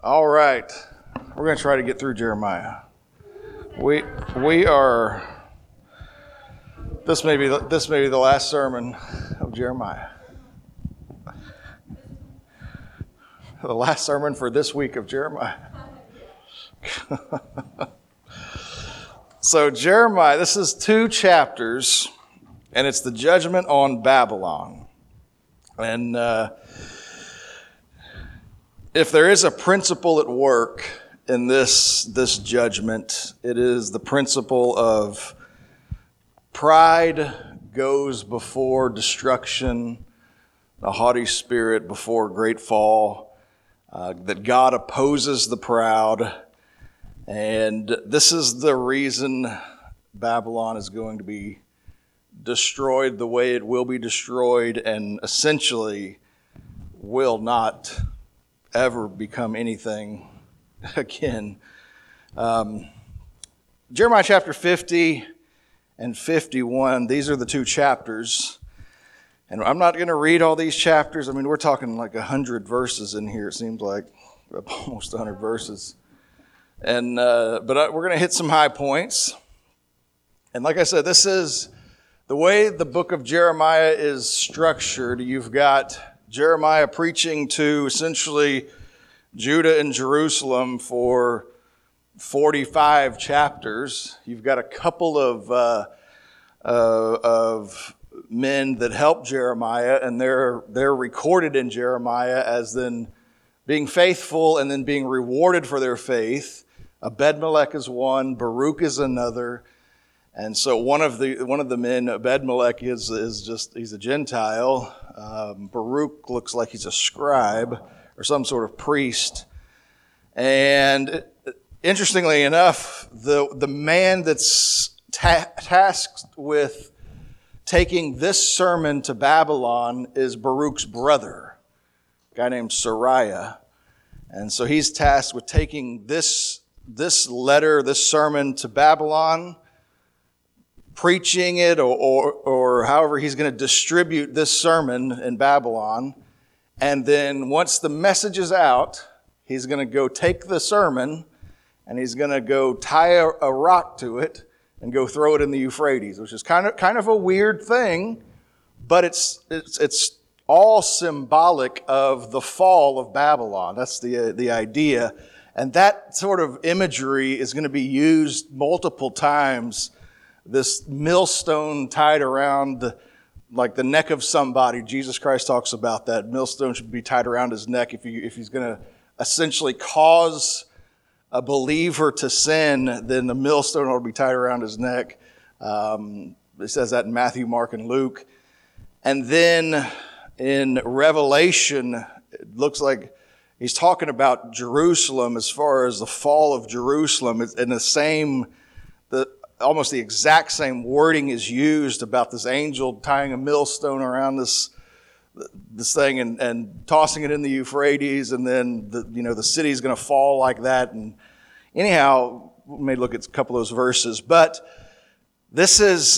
All right, we're going to try to get through Jeremiah. We are. This may be the last sermon of Jeremiah. The last sermon for this week of Jeremiah. So Jeremiah, this is 2 chapters, and it's the judgment on Babylon. And if there is a principle at work in this judgment, it is the principle of pride goes before destruction, the haughty spirit before great fall, that God opposes the proud. And this is the reason Babylon is going to be destroyed the way it will be destroyed, and essentially will not ever become anything again. Jeremiah chapter 50 and 51, these are the 2 chapters. And I'm not going to read all these chapters. I mean, we're talking like 100 verses in here. It seems like almost 100 verses. And but we're going to hit some high points. And like I said, this is the way the book of Jeremiah is structured. You've got Jeremiah preaching to essentially Judah and Jerusalem for 45 chapters. You've got a couple of men that help Jeremiah, and they're recorded in Jeremiah as then being faithful and then being rewarded for their faith. Ebed-Melech is one, Baruch is another. And so one of the men, Ebed-Melech, is he's a Gentile. Baruch looks like he's a scribe or some sort of priest. And interestingly enough, the man that's tasked with taking this sermon to Babylon is Baruch's brother, a guy named Sariah. And so he's tasked with taking this sermon to Babylon, preaching it, or however he's going to distribute this sermon in Babylon. And then once the message is out, he's going to go take the sermon and he's going to go tie a rock to it and go throw it in the Euphrates, which is kind of a weird thing, but it's all symbolic of the fall of Babylon. That's the idea. And that sort of imagery is going to be used multiple times. This millstone tied around the neck of somebody. Jesus Christ talks about that. Millstone should be tied around his neck if he's going to essentially cause a believer to sin, then the millstone ought to be tied around his neck. It says that in Matthew, Mark, and Luke. And then in Revelation, it looks like he's talking about Jerusalem as far as the fall of Jerusalem. And almost the exact same wording is used about this angel tying a millstone around this thing and tossing it in the Euphrates, and then the city's going to fall like that. And anyhow, we may look at a couple of those verses, but these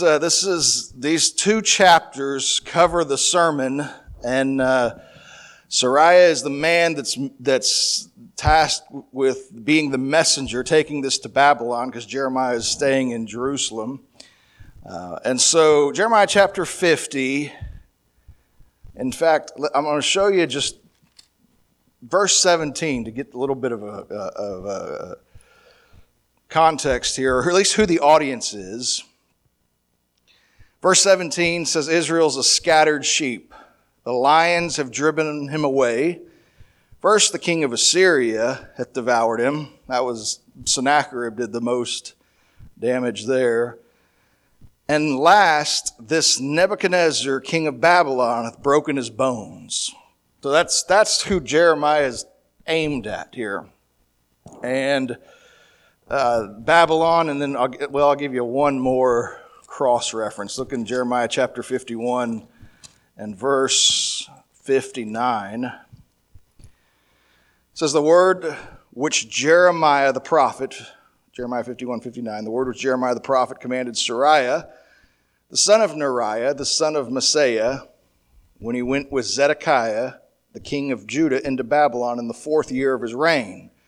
2 chapters cover the sermon, and Sariah is the man that's tasked with being the messenger, taking this to Babylon, because Jeremiah is staying in Jerusalem. And so Jeremiah chapter 50, in fact, I'm going to show you just verse 17 to get a little bit of a context here, or at least who the audience is. Verse 17 says, Israel's a scattered sheep. The lions have driven him away. First, the king of Assyria hath devoured him. That was Sennacherib did the most damage there. And last, this Nebuchadnezzar, king of Babylon, hath broken his bones. So that's who Jeremiah is aimed at here. And Babylon, and then I'll give you one more cross-reference. Look in Jeremiah chapter 51 and verse 59. It says, the word which Jeremiah the prophet, Jeremiah 51:59, the word which Jeremiah the prophet commanded Sariah, the son of Neriah, the son of Maaseiah, when he went with Zedekiah, the king of Judah, into Babylon in the 4th year of his reign.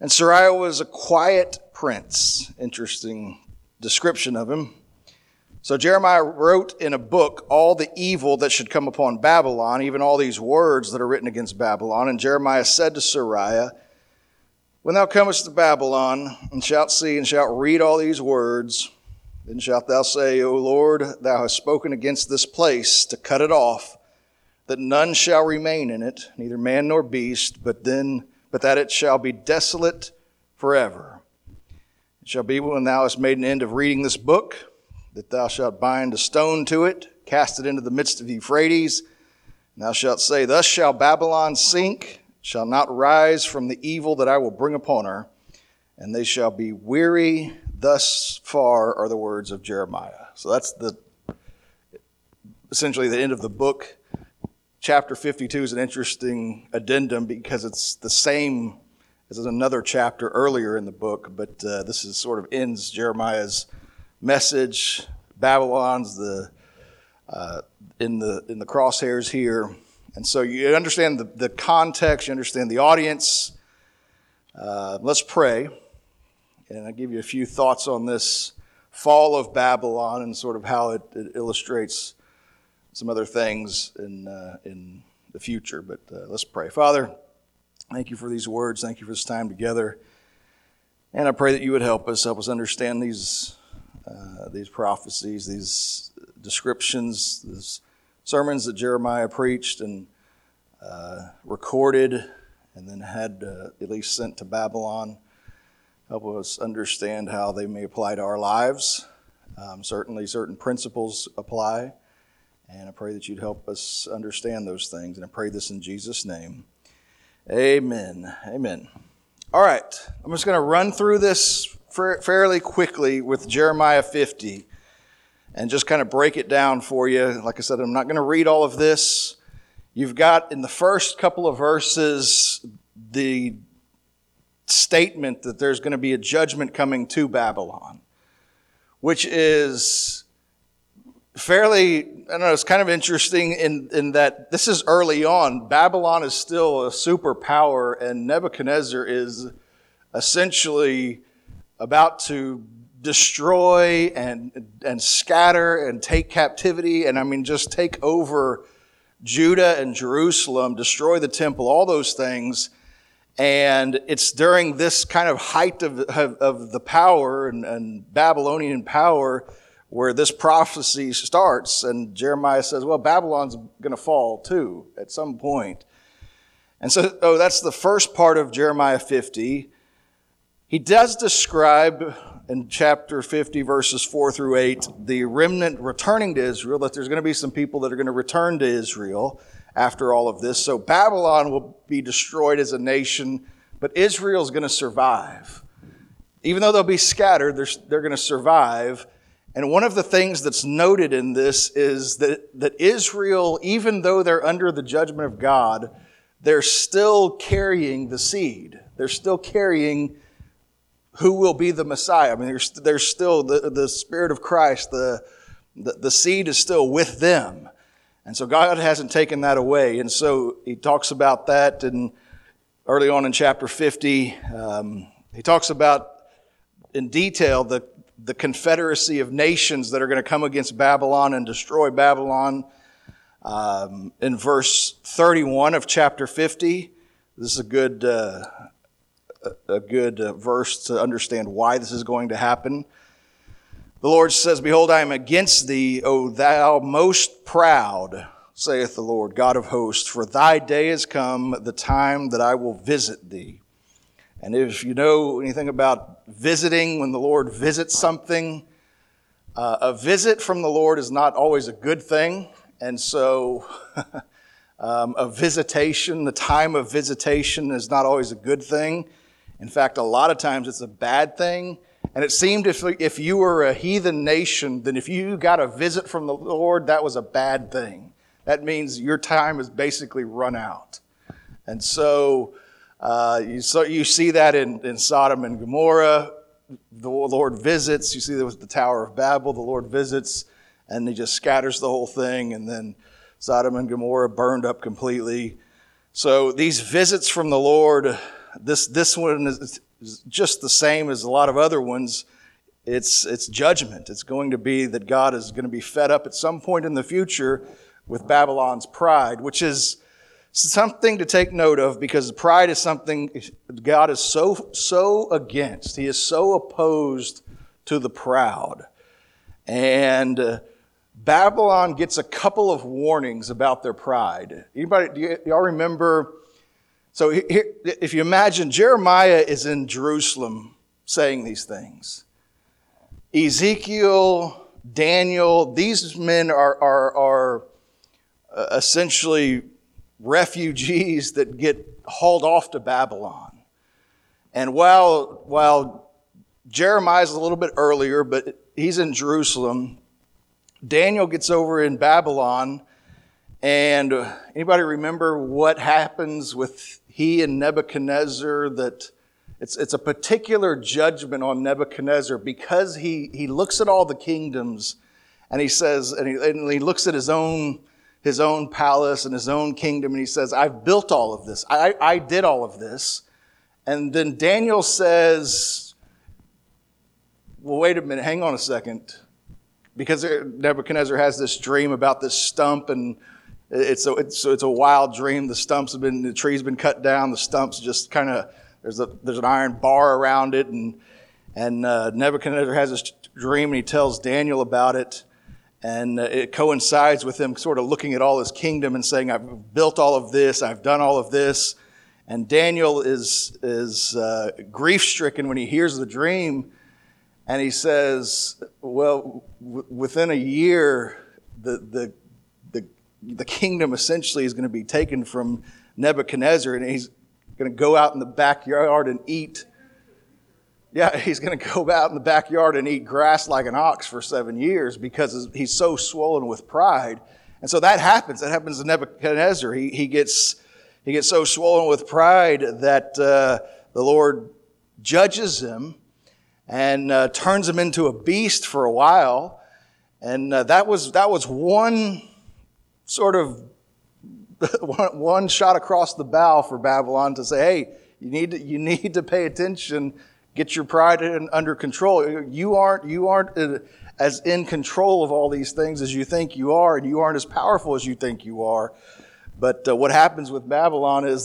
And Seraiah was a quiet prince. Interesting description of him. So Jeremiah wrote in a book all the evil that should come upon Babylon, even all these words that are written against Babylon. And Jeremiah said to Seraiah, when thou comest to Babylon, and shalt see and shalt read all these words, then shalt thou say, O Lord, thou hast spoken against this place to cut it off, that none shall remain in it, neither man nor beast, but that it shall be desolate forever. It shall be when thou hast made an end of reading this book, that thou shalt bind a stone to it, cast it into the midst of Euphrates, and thou shalt say, thus shall Babylon sink, shall not rise from the evil that I will bring upon her, and they shall be weary. Thus far are the words of Jeremiah. So that's essentially the end of the book. Chapter 52 is an interesting addendum because it's the same as another chapter earlier in the book, but this is sort of ends Jeremiah's message. Babylon's in the crosshairs here, and so you understand the context, you understand the audience. Let's pray, and I'll give you a few thoughts on this fall of Babylon and sort of how it illustrates some other things in the future. But let's pray. Father, thank you for these words. Thank you for this time together, and I pray that you would help us understand these prophecies, these descriptions, these sermons that Jeremiah preached and recorded and then had at least sent to Babylon. Help us understand how they may apply to our lives. Certainly certain principles apply, and I pray that you'd help us understand those things, and I pray this in Jesus' name. Amen. Amen. All right, I'm just going to run through this fairly quickly with Jeremiah 50 and just kind of break it down for you. Like I said, I'm not going to read all of this. You've got in the first couple of verses the statement that there's going to be a judgment coming to Babylon, which is fairly, I don't know, it's kind of interesting in that this is early on. Babylon is still a superpower, and Nebuchadnezzar is essentially about to destroy and scatter and take captivity, and just take over Judah and Jerusalem, destroy the temple, all those things. And it's during this kind of height of the power and Babylonian power where this prophecy starts. And Jeremiah says, well, Babylon's going to fall too at some point. And so that's the first part of Jeremiah 50. He does describe in chapter 50, verses 4 through 8, the remnant returning to Israel, that there's going to be some people that are going to return to Israel after all of this. So Babylon will be destroyed as a nation, but Israel's going to survive. Even though they'll be scattered, they're going to survive. And one of the things that's noted in this is that Israel, even though they're under the judgment of God, they're still carrying the seed. They're still carrying who will be the Messiah. There's still the Spirit of Christ. The seed is still with them. And so God hasn't taken that away. And so he talks about that early on in chapter 50. He talks about in detail the confederacy of nations that are going to come against Babylon and destroy Babylon. In verse 31 of chapter 50, this is a good verse to understand why this is going to happen. The Lord says, behold, I am against thee, O thou most proud, saith the Lord, God of hosts, for thy day is come, the time that I will visit thee. And if you know anything about visiting, when the Lord visits something, a visit from the Lord is not always a good thing. And so a visitation, the time of visitation is not always a good thing. In fact, a lot of times it's a bad thing. And it seemed if you were a heathen nation, then if you got a visit from the Lord, that was a bad thing. That means your time is basically run out. And so you see that in Sodom and Gomorrah. The Lord visits. You see there was the Tower of Babel. The Lord visits, and he just scatters the whole thing. And then Sodom and Gomorrah burned up completely. So these visits from the Lord, this one is just the same as a lot of other ones. It's judgment. It's going to be that God is going to be fed up at some point in the future with Babylon's pride, which is something to take note of, because pride is something God is so against. He is so opposed to the proud. And Babylon gets a couple of warnings about their pride. Anybody, do y'all remember? So here, if you imagine, Jeremiah is in Jerusalem saying these things. Ezekiel, Daniel, these men are essentially refugees that get hauled off to Babylon. And while Jeremiah's a little bit earlier, but he's in Jerusalem, Daniel gets over in Babylon. And anybody remember what happens with he and Nebuchadnezzar? That it's a particular judgment on Nebuchadnezzar, because he looks at all the kingdoms and he says, and he looks at his own palace and his own kingdom, and he says, I've built all of this. I did all of this. And then Daniel says, well, wait a minute, hang on a second. Because Nebuchadnezzar has this dream about this stump, and it's a wild dream. The tree's been cut down, the stump's just kind of, there's an iron bar around it, and Nebuchadnezzar has this dream, and he tells Daniel about it. And it coincides with him sort of looking at all his kingdom and saying, I've built all of this, I've done all of this. And Daniel is grief-stricken when he hears the dream. And he says, well, within a year, the kingdom essentially is going to be taken from Nebuchadnezzar, and he's going to go out in the backyard and eat. Yeah, he's going to go out in the backyard and eat grass like an ox for 7 years, because he's so swollen with pride. And so that happens. That happens to Nebuchadnezzar. He gets so swollen with pride that the Lord judges him and turns him into a beast for a while. And that was one sort of one shot across the bow for Babylon to say, hey, you need to pay attention. Get your pride under control. You aren't as in control of all these things as you think you are, and you aren't as powerful as you think you are. But what happens with Babylon is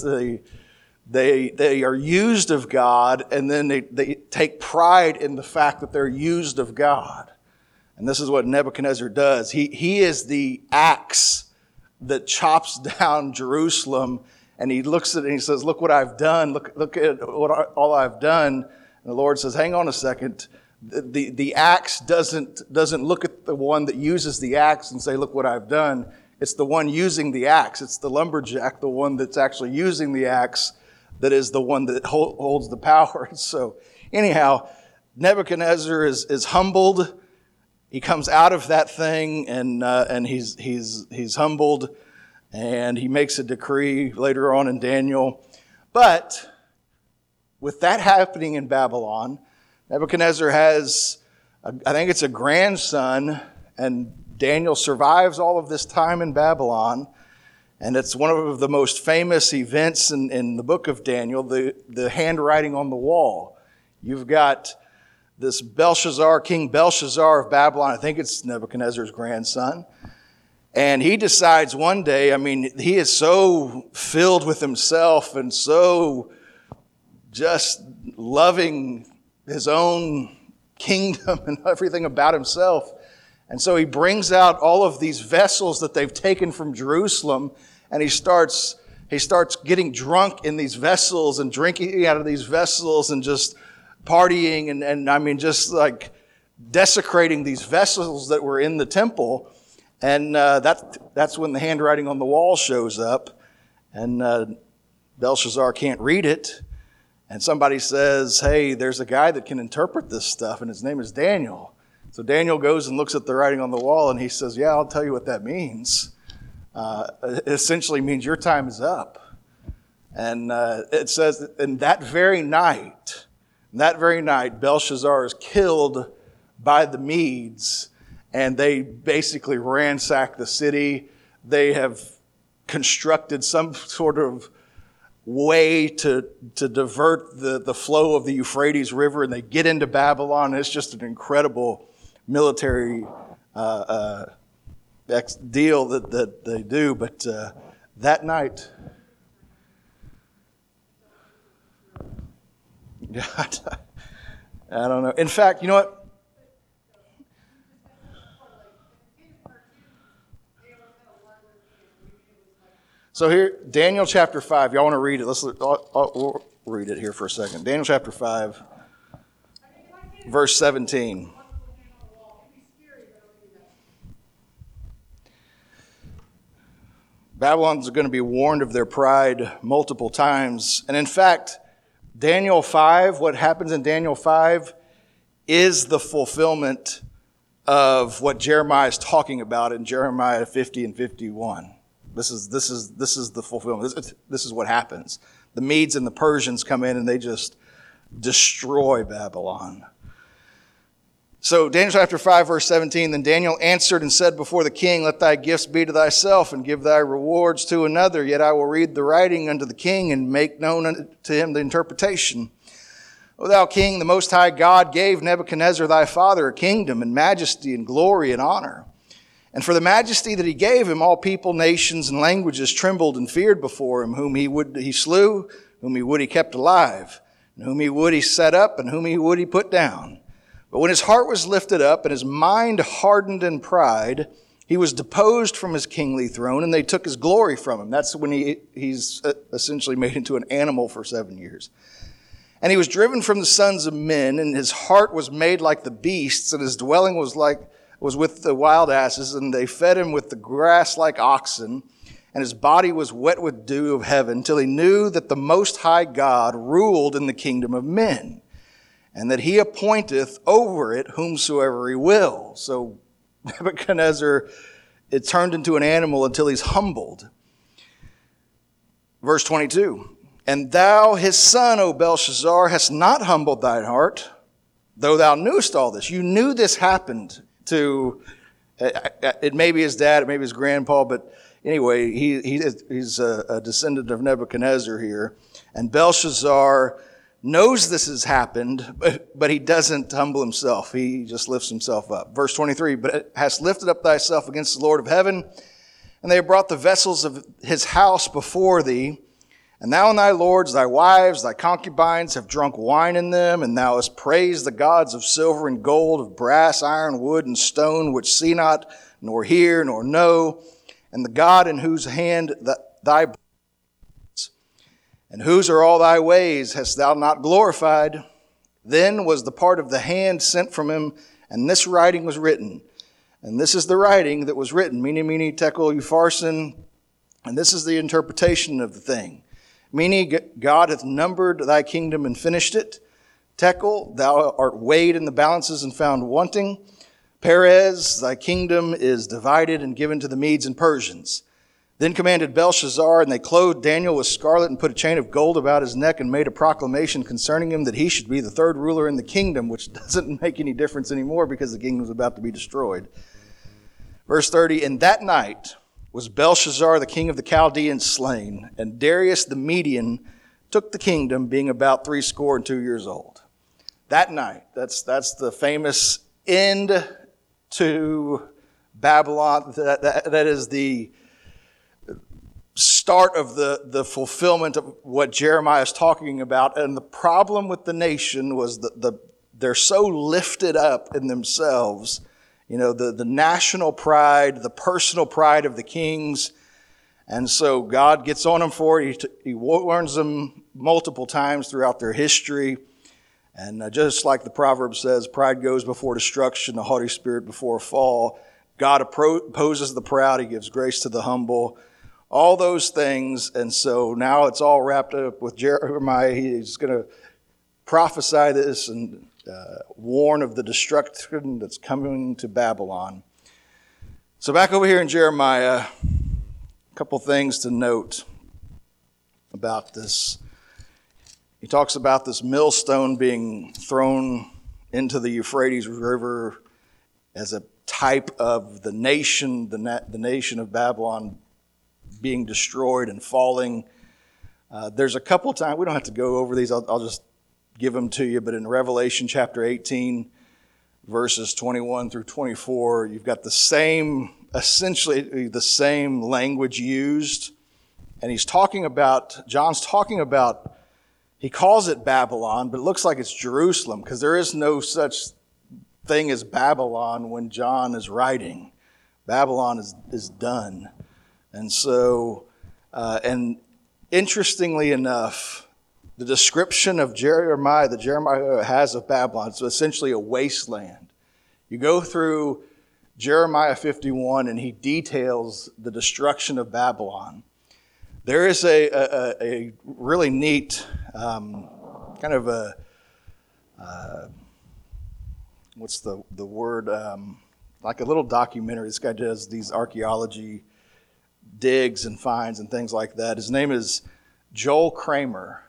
they are used of God, and then they take pride in the fact that they're used of God. And this is what Nebuchadnezzar does. He is the axe that chops down Jerusalem, and he looks at it and he says, look what I've done. Look at all I've done. And the Lord says, hang on a second. The axe doesn't look at the one that uses the axe and say, look what I've done. It's the one using the axe. It's the lumberjack, the one that's actually using the axe, that is the one that holds the power. So anyhow, Nebuchadnezzar is humbled. He comes out of that thing, and he's humbled, and he makes a decree later on in Daniel. But with that happening in Babylon, Nebuchadnezzar has, I think it's a grandson, and Daniel survives all of this time in Babylon. And it's one of the most famous events in the book of Daniel, the handwriting on the wall. You've got this Belshazzar, King Belshazzar of Babylon, I think it's Nebuchadnezzar's grandson. And he decides one day, he is so filled with himself and so just loving his own kingdom and everything about himself. And so he brings out all of these vessels that they've taken from Jerusalem, and he starts getting drunk in these vessels and drinking out of these vessels and just partying and just like desecrating these vessels that were in the temple. And that's when the handwriting on the wall shows up, and Belshazzar can't read it. And somebody says, hey, there's a guy that can interpret this stuff, and his name is Daniel. So Daniel goes and looks at the writing on the wall, and he says, yeah, I'll tell you what that means. It essentially means your time is up. And it says that in that very night, Belshazzar is killed by the Medes, and they basically ransack the city. They have constructed some sort of way to divert the flow of the Euphrates River, and they get into Babylon. It's just an incredible military deal that they do. But that night, I don't know. In fact, you know what? So here, Daniel chapter 5. Y'all want to read it? We'll read it here for a second. Daniel chapter 5, verse 17. Babylon's going to be warned of their pride multiple times. And in fact, Daniel 5, what happens in Daniel 5 is the fulfillment of what Jeremiah is talking about in Jeremiah 50 and 51. This is the fulfillment. This is what happens. The Medes and the Persians come in and they just destroy Babylon. So Daniel chapter 5, verse 17, then Daniel answered and said before the king, let thy gifts be to thyself and give thy rewards to another. Yet I will read the writing unto the king and make known to him the interpretation. O thou king, the most high God gave Nebuchadnezzar thy father a kingdom and majesty and glory and honor. And for the majesty that he gave him, all people, nations, and languages trembled and feared before him. Whom he slew, whom he kept alive, and whom he set up, and whom he put down. But when his heart was lifted up, and his mind hardened in pride, he was deposed from his kingly throne, and they took his glory from him. That's when he's essentially made into an animal for 7 years. And he was driven from the sons of men, and his heart was made like the beasts, and his dwelling was with the wild asses, and they fed him with the grass like oxen, and his body was wet with dew of heaven, till he knew that the Most High God ruled in the kingdom of men, and that he appointeth over it whomsoever he will. So Nebuchadnezzar, it turned into an animal until he's humbled. Verse 22, and thou, his son, O Belshazzar, hast not humbled thine heart, though thou knewest all this. You knew this happened to, it may be his dad, it may be his grandpa, but anyway, he's a descendant of Nebuchadnezzar here. And Belshazzar knows this has happened, but he doesn't humble himself. He just lifts himself up. Verse 23, but hast lifted up thyself against the Lord of heaven, and they have brought the vessels of his house before thee. And thou and thy lords, thy wives, thy concubines have drunk wine in them, and thou hast praised the gods of silver and gold, of brass, iron, wood, and stone, which see not, nor hear, nor know, and the God in whose hand thy and whose are all thy ways hast thou not glorified. Then was the part of the hand sent from him, and this writing was written. And this is the writing that was written, Mene, Mene, Tekel, Upharsin, and this is the interpretation of the thing. Mene, God hath numbered thy kingdom and finished it. Tekel, thou art weighed in the balances and found wanting. Perez, thy kingdom is divided and given to the Medes and Persians. Then commanded Belshazzar, and they clothed Daniel with scarlet and put a chain of gold about his neck and made a proclamation concerning him that he should be the third ruler in the kingdom, which doesn't make any difference anymore because the kingdom was about to be destroyed. Verse 30, and that night was Belshazzar, the king of the Chaldeans, slain, and Darius the Median took the kingdom, being about 62 years old. That night, that's the famous end to Babylon. That is the start of the fulfillment of what Jeremiah is talking about. And the problem with the nation was that they're so lifted up in themselves. You know, the national pride, the personal pride of the kings. And so God gets on them for it. He warns them multiple times throughout their history. And just like the proverb says, pride goes before destruction, the haughty spirit before a fall. God opposes the proud. He gives grace to the humble. All those things. And so now it's all wrapped up with Jeremiah. He's going to prophesy this and warn of the destruction that's coming to Babylon. So back over here in Jeremiah, a couple things to note about this. He talks about this millstone being thrown into the Euphrates River as a type of the nation, the nation of Babylon being destroyed and falling. There's a couple times, we don't have to go over these, I'll just give them to you, but in Revelation chapter 18, verses 21 through 24, you've got essentially the same language used. And John's talking about, he calls it Babylon, but it looks like it's Jerusalem, because there is no such thing as Babylon when John is writing. Babylon is done. And so, and interestingly enough, the description of Jeremiah that Jeremiah has of Babylon, it's essentially a wasteland. You go through Jeremiah 51 and he details the destruction of Babylon. There is a really neat kind of a, what's the word, like a little documentary. This guy does these archaeology digs and finds and things like that. His name is Joel Kramer.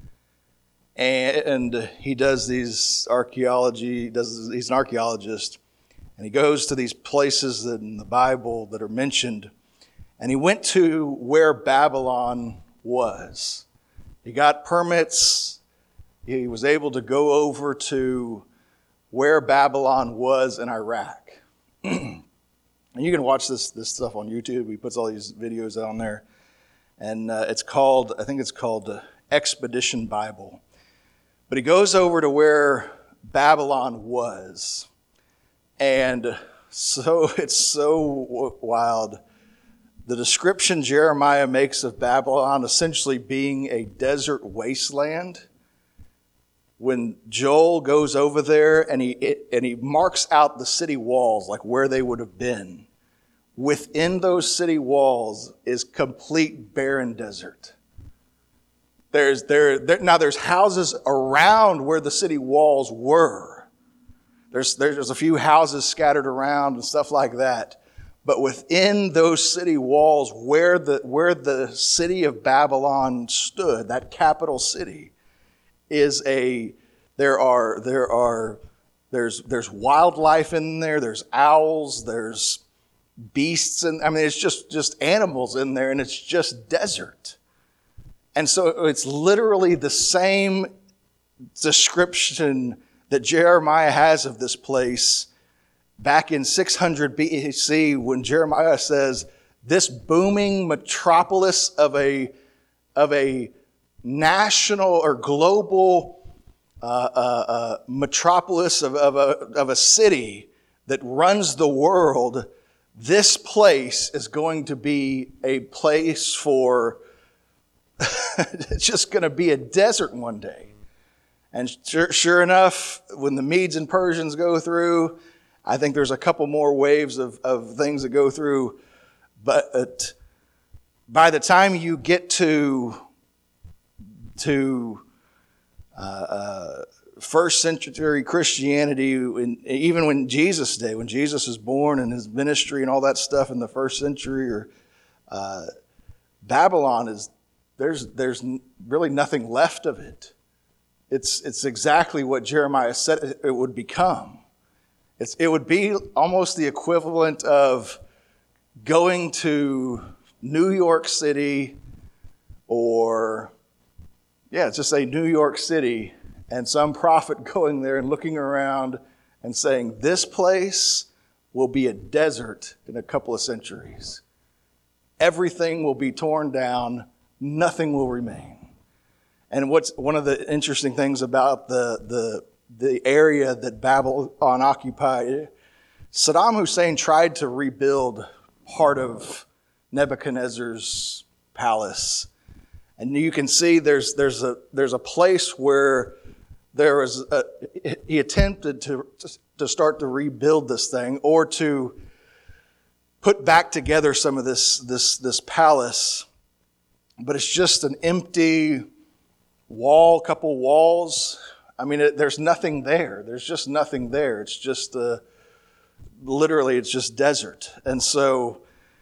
And he does these archaeology, he's an archaeologist, and he goes to these places that in the Bible that are mentioned, and he went to where Babylon was. He got permits, he was able to go over to where Babylon was in Iraq. And you can watch this stuff on YouTube. He puts all these videos on there. And I think it's called Expedition Bible. But he goes over to where Babylon was. And so it's so wild. The description Jeremiah makes of Babylon essentially being a desert wasteland. When Joel goes over there and he marks out the city walls, like where they would have been, within those city walls is complete barren desert. Now there's houses around where the city walls were. There's a few houses scattered around and stuff like that. But within those city walls, where the city of Babylon stood, that capital city, there's wildlife in there, there's owls, there's beasts, and it's just animals in there, and it's just desert. And so it's literally the same description that Jeremiah has of this place back in 600 BC when Jeremiah says, this booming metropolis of a national or global metropolis of a city that runs the world, this place is going to be a place for, it's just going to be a desert one day. And sure enough, when the Medes and Persians go through, I think there's a couple more waves of things that go through. But by the time you get to first century Christianity, even when Jesus' day, when Jesus was born and his ministry and all that stuff in the first century, Babylon there's really nothing left of it. It's exactly what Jeremiah said it would become. It would be almost the equivalent of going to New York City just say New York City, and some prophet going there and looking around and saying, this place will be a desert in a couple of centuries. Everything will be torn down. Nothing will remain. And what's one of the interesting things about the area that Babylon occupied, Saddam Hussein tried to rebuild part of Nebuchadnezzar's palace. And you can see there's a place where he attempted to start to rebuild this thing, or to put back together some of this palace, but it's just an empty wall, couple walls. There's nothing there. There's just nothing there. It's just literally it's just desert. And so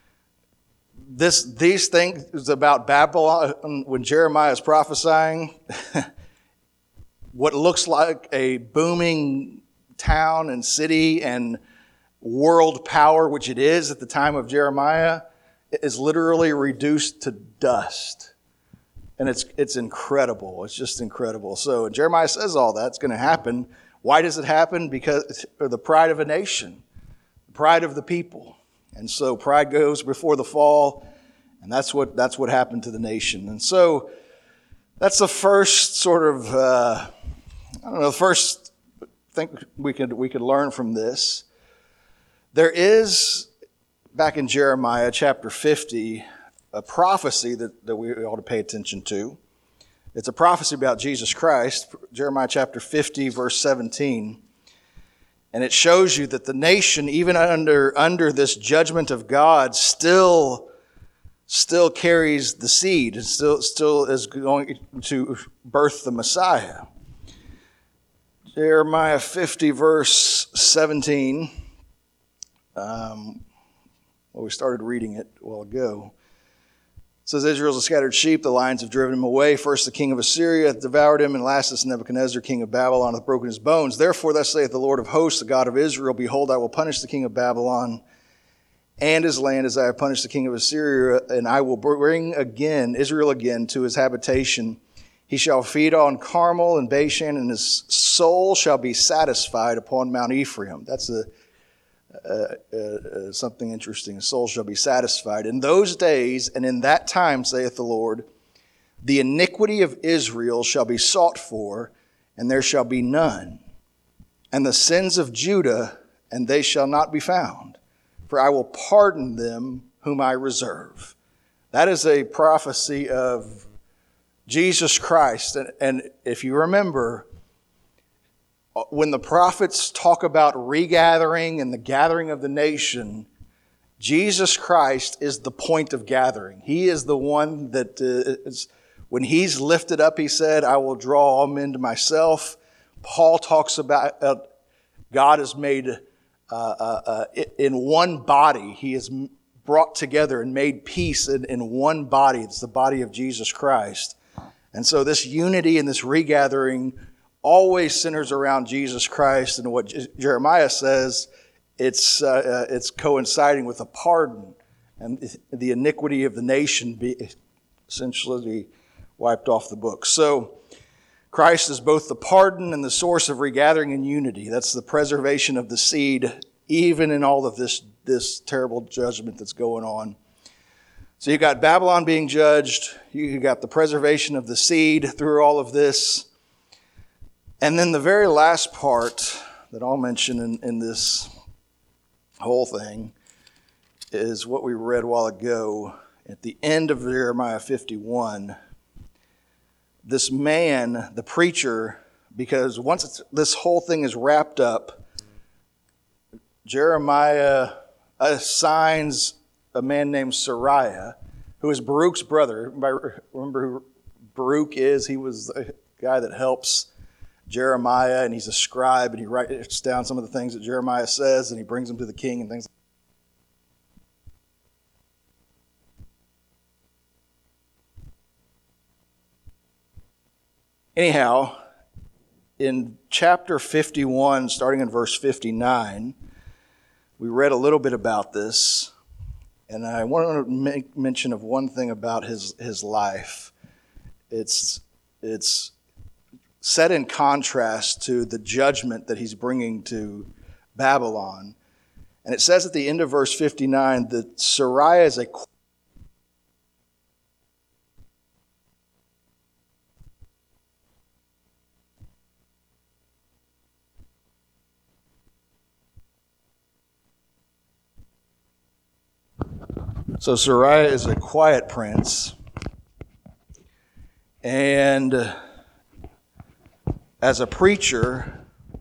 these things about Babylon, when Jeremiah is prophesying, what looks like a booming town and city and world power, which it is at the time of Jeremiah, is literally reduced to dust. And it's incredible. It's just incredible. So Jeremiah says all that's going to happen. Why does it happen? Because the pride of a nation, the pride of the people. And so pride goes before the fall, and that's what happened to the nation. And so that's the first sort of the first thing we could learn from this. There is, back in Jeremiah chapter 50, a prophecy that we ought to pay attention to. It's a prophecy about Jesus Christ, Jeremiah chapter 50, verse 17. And it shows you that the nation, even under this judgment of God, still carries the seed, and still is going to birth the Messiah. Jeremiah 50, verse 17. We started reading it a while ago. It says, Israel is a scattered sheep, the lions have driven him away. First the king of Assyria hath devoured him, and lastest Nebuchadnezzar, king of Babylon, hath broken his bones. Therefore thus saith the Lord of hosts, the God of Israel, Behold, I will punish the king of Babylon and his land as I have punished the king of Assyria, and I will bring Israel again to his habitation. He shall feed on Carmel and Bashan, and his soul shall be satisfied upon Mount Ephraim. That's something interesting. His soul shall be satisfied. In those days and in that time, saith the Lord, the iniquity of Israel shall be sought for, and there shall be none. And the sins of Judah, and they shall not be found. For I will pardon them whom I reserve. That is a prophecy of Jesus Christ. And if you remember, when the prophets talk about regathering and the gathering of the nation, Jesus Christ is the point of gathering. He is the one that is, when he's lifted up, he said, I will draw all men to myself. Paul talks about God is made in one body. He is brought together and made peace in one body. It's the body of Jesus Christ. And so this unity and this regathering always centers around Jesus Christ, and what Jeremiah says, it's coinciding with a pardon and the iniquity of the nation be essentially wiped off the book. So Christ is both the pardon and the source of regathering and unity. That's the preservation of the seed, even in all of this terrible judgment that's going on. So you got Babylon being judged, you got the preservation of the seed through all of this. And then the very last part that I'll mention in this whole thing is what we read a while ago at the end of Jeremiah 51. This man, the preacher, because once this whole thing is wrapped up, Jeremiah assigns a man named Seraiah, who is Baruch's brother. Remember who Baruch is? He was the guy that helps Jeremiah, and he's a scribe, and he writes down some of the things that Jeremiah says, and he brings them to the king and things. Anyhow, in chapter 51, starting in verse 59, we read a little bit about this, and I want to make mention of one thing about his life. It's set in contrast to the judgment that he's bringing to Babylon. And it says at the end of verse 59 that Seraiah is a So Seraiah is a quiet prince, and as a preacher,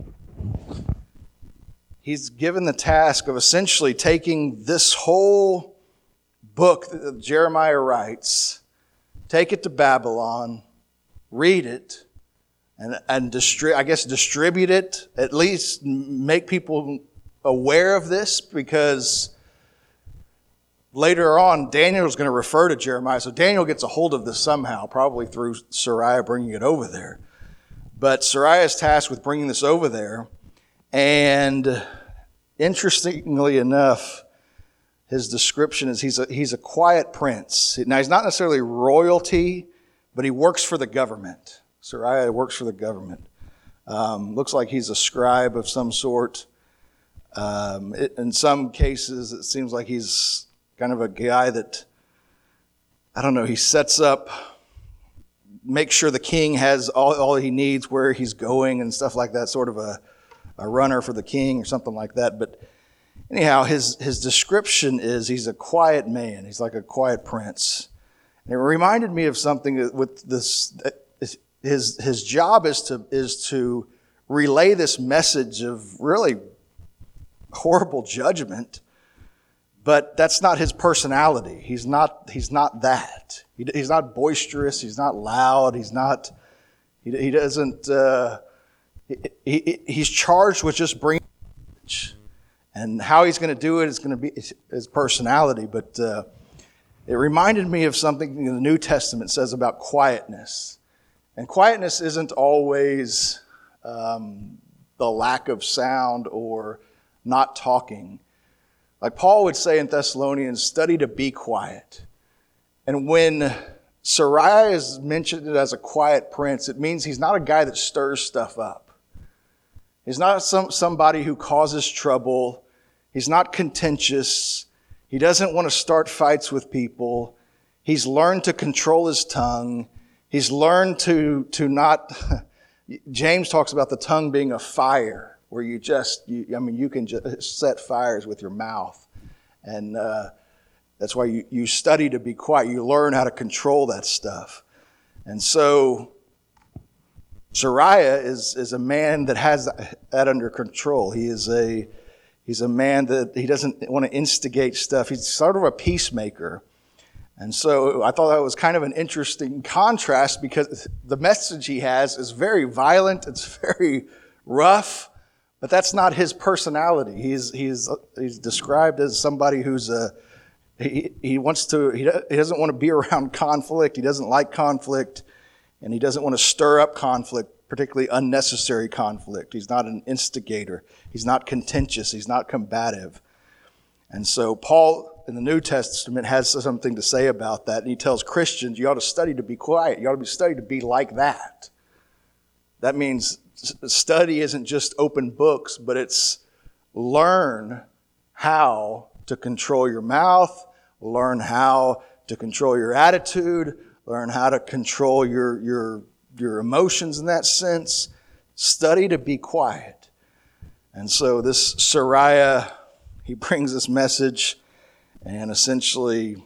he's given the task of essentially taking this whole book that Jeremiah writes, take it to Babylon, read it, and distribute it, at least make people aware of this, because later on, Daniel is going to refer to Jeremiah. So Daniel gets a hold of this somehow, probably through Seraiah bringing it over there. But Seraiah is tasked with bringing this over there. And interestingly enough, his description is he's a quiet prince. Now, he's not necessarily royalty, but he works for the government. Seraiah works for the government. Looks like he's a scribe of some sort. In some cases, it seems like he's kind of a guy that, I don't know, he sets up, makes sure the king has all he needs, where he's going and stuff like that, sort of a runner for the king or something like that. But anyhow, his description is he's a quiet man. He's like a quiet prince. And it reminded me of something with this. His job is to relay this message of really horrible judgment, but that's not his personality. He's not that. He's not boisterous. He's not loud. He doesn't. He's charged with just bringing message. And how he's going to do it is going to be his personality. But it reminded me of something in the New Testament says about quietness. And quietness isn't always the lack of sound or not talking. Like Paul would say in Thessalonians, study to be quiet. And when Seraiah is mentioned as a quiet prince, it means he's not a guy that stirs stuff up. He's not somebody who causes trouble. He's not contentious. He doesn't want to start fights with people. He's learned to control his tongue. He's learned to not... James talks about the tongue being a fire, where you can just set fires with your mouth. And that's why you study to be quiet. You learn how to control that stuff. And so Seraiah is a man that has that under control. He's a man that he doesn't want to instigate stuff. He's sort of a peacemaker. And so I thought that was kind of an interesting contrast, because the message he has is very violent. It's very rough, but that's not his personality. He's described as somebody who's he doesn't want to be around conflict. He doesn't like conflict, and he doesn't want to stir up conflict, particularly unnecessary conflict. He's not an instigator. He's not contentious. He's not combative. And so Paul in the New Testament has something to say about that. And he tells Christians, you ought to study to be quiet. You ought to study to be like that. That means study isn't just open books, but it's learn how to control your mouth, learn how to control your attitude, learn how to control your emotions in that sense. Study to be quiet. And so this Seraiah, he brings this message, and essentially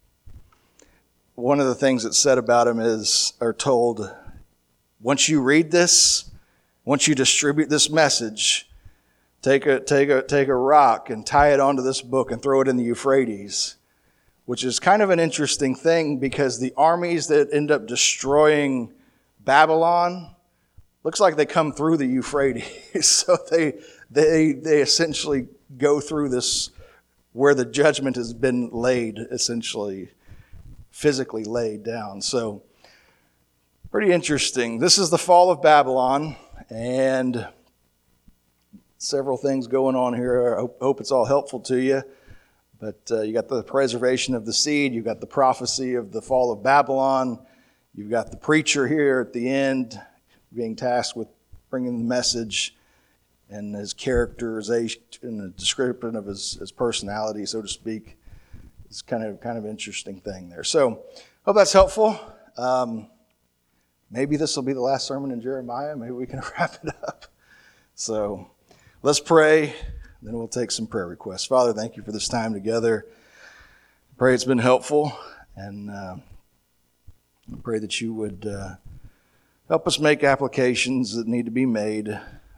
one of the things that's said about him are told, once you read this, once you distribute this message, take a rock and tie it onto this book and throw it in the Euphrates, which is kind of an interesting thing, because the armies that end up destroying Babylon, looks like they come through the Euphrates. So they essentially go through this, where the judgment has been laid, essentially physically laid down. So pretty interesting. This is the fall of Babylon, and several things going on here. I hope it's all helpful to you. But you got the preservation of the seed. You've got the prophecy of the fall of Babylon. You've got the preacher here at the end being tasked with bringing the message, and his characterization and the description of his personality, so to speak. It's kind of interesting thing there. So hope that's helpful. Maybe this will be the last sermon in Jeremiah. Maybe we can wrap it up. So let's pray, then we'll take some prayer requests. Father, thank you for this time together. I pray it's been helpful, and I pray that you would help us make applications that need to be made.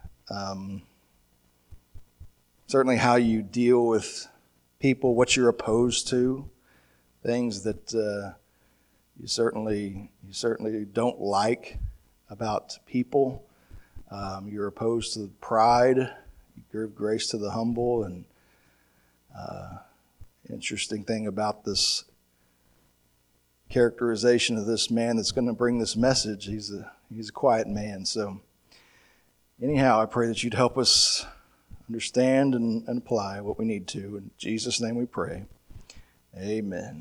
Certainly how you deal with people, what you're opposed to, things that you certainly don't like about people. You're opposed to pride. You give grace to the humble. And interesting thing about this characterization of this man that's going to bring this message, he's a quiet man. So anyhow, I pray that you'd help us understand and apply what we need to. In Jesus' name we pray. Amen.